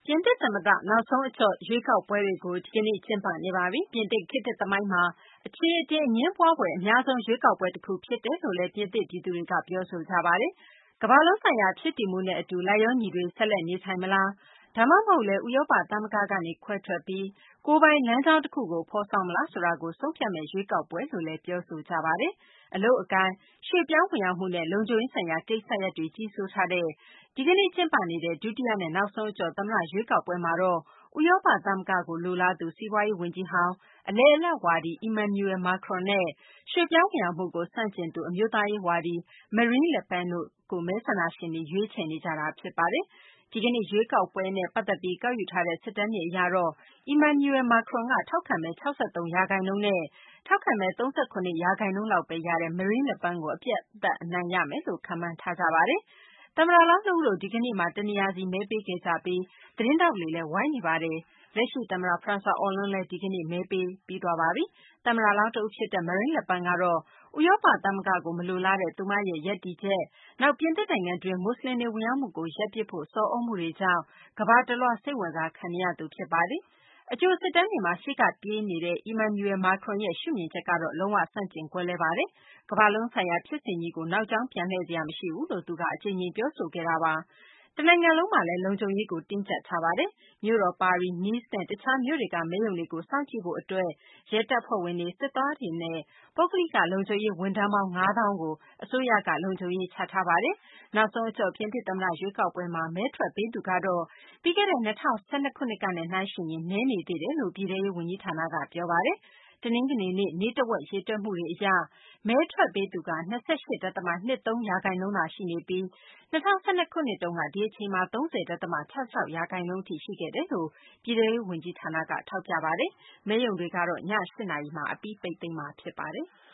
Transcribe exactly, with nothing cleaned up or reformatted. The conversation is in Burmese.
ပြင်သစ်သမ္မတနောက်ဆုံးအကျော့ရွေးကောက်ပွဲတွေကိုဒီကနေ့ကျင်းပနေပါပြီ။ပြင်သစ်ခေတ်သစ်သမိုင်းမှာအခြေအတင်အငြင်းပွားဖွယ်အများဆုံးရွေးကောက်ပွဲတခုဖြစ်တယ်လို့လည်းပြင်သစ်ပြည်သူတွေကပြောဆိုကြပါတယ်။ကမ္ဘာလုံးဆိုင်ရာဖြစ်တည်မှုနဲ့အတူလိုက်လျောညီတွေဆက်လက်နေထိုင်မလားဒါမှမဟုတ်လည်းဥရောပသမဂ္ဂကနေခွဲထွက်ပြီးကိုယ်ပိုင်လမ်းကြောင်းတခုကိုဖော်ဆောင်မလားဆိုတာကိုဆုံးဖြတ်မယ့်ရွေးကောက်ပွဲလို့လည်းပြောဆိုကြပါတယ်။အလို့အကိုင်းရွှေ့ပြောင်းဝင်ရောက်မှုနဲ့လုံခြုံရေးဆိုင်ရာကိစ္စရပ်တွေကြီးစိုးထားတဲ့ဒီကနေ့ကျင်းပနေတဲ့ဒုတိယနဲ့နောက်ဆုံးအကျော့သမ္မတရွေးကောက်ပွဲမှာတော့ဥရောပသမဂ္ဂကိုလိုလားသူစီးပွားရေးဝန်ကြီးဟောင်းအလယ်အလတ်ဝါဒီ Emmanuel Macron နဲ့ရွှေ့ပြောင်းဝင်ရောက်မှုကိုဆန့်ကျင်သူအမျိုးသားရေးဝါဒီ Marine Le Pen တို့ကိုမဲဆန္ဒရှင်တွေရွေးချယ်နေကြတာဖြစ်ပါတယ်။ဒီကနေ့ရွေးကောက်ပွဲနဲ့ပတ်သက်ပြီးကောက်ယူထားတဲ့စစ်တမ်းတွေအရတော့ Emmanuel Macron ကထောက်ခံမဲ ၆၃ ရာခိုင်နှုန်းနဲ့ထောက်ခံမဲ ၃၇ ရာခိုင်နှုန်းလောက်ပဲရတဲ့ Marine Le Pen ကိုအပြတ်အသတ်အနိုင်ရမယ်လို့ခန့်မှန်းထားကြပါတယ်။သမ္မတလောင်းနှစ်ဦးတို့ဒီကနေ့မှာတနေရာစီမဲပေးခဲ့ကြပြီးသတင်းထောက်တွေလည်းဝိုင်းနေပါတယ်။လက်ရှိသမ္မတ François Hollande လည်းဒီကနေ့မဲပေးပြီးသွားပါပြီ။သမ္မတလောင်းတဦးဖြစ်တဲ့ Marine Le Pen ကတော့ဥရောပသမဂ္ဂကိုမလိုလားတဲ့သူမရဲ့ရပ်တည်ချက်နောက်ပြင်သစ်နိုင်ငံတွင်းမွတ်စလင်တွေဝင်ရောက်မှုကိုရပ်ပစ်ဖို့ဆော်သြမှုတွေကြောင့်ကမ္ဘာတလွှားစိတ်ဝင်စားခံနေရသူဖြစ်ပါတယ်။အကြိုစစ်တမ်းတွေမှာရှေ့ကပြေးနေတဲ့ Emmanuel Macron ရဲ့ရှုမြင်ချက်ကတော့လုံးဝဆန့်ကျင်ကွဲလွဲပါတယ်။ကမ္ဘာလုံးဆိုင်ရာဖြစ်စဉ်ကြီးကိုနောက်ကြောင်းပြန်လှည့်စရာမရှိဘူးလို့သူကအကြိမ်ကြိမ်ပြောဆိုခဲ့တာပါ။တနိုင်ငံလုံးမှာလည်းလုံခြုံရေးကိုတင်းကျပ်ထားပါတယ်။မြို့တော်ပါရီ၊ Nice နဲ့တခြားမြို့တွေကမဲရုံတွေကိုစောင့်ကြည့်ဖို့အတွက်ရဲတပ်ဖွဲ့ဝင်တွေ၊စစ်သားတွေနဲ့ပုဂ္ဂလိကလုံခြုံရေးဝန်ထမ်းပေါင်းငါးသောင်းကိုအစိုးရကလုံခြုံရေးချထားပါတယ်။နောက်ဆုံးအကျော့ပြင်သစ်သမ္မတရွေးကောက်ပွဲမှာမဲထွက်ပေးသူကတော့ပြီးခဲ့တဲ့၂၀၁၂ခုနှစ်ကနဲ့နှိုင်းယှဉ်ရင်နည်းနေသေးတယ်လို့ပြည်ထဲရေးဝန်ကြီးဌာနကပြောပါတယ်။တနင်္ဂနွေနေ့ နေ့တဝက်ရေတွက်မှုတွေအရမဲထွက်ပေးသူက ၂၈.၂၃ ရာခိုင်နှုန်းသာရှိနေပြီး၂၀၁၂ခုနှစ်တုန်းကဒီအချိန်မှာ ၃၀.၆၆ ရာခိုင်နှုန်းထိရှိခဲ့တယ်လို့ပြည်ထဲရေးဝန်ကြီးဌာနကထောက်ပြပါတယ်။မဲရုံတွေကတော့ည ၈ နာရီမှာအပြီးပိတ်သိမ်းမှာဖြစ်ပါတယ်။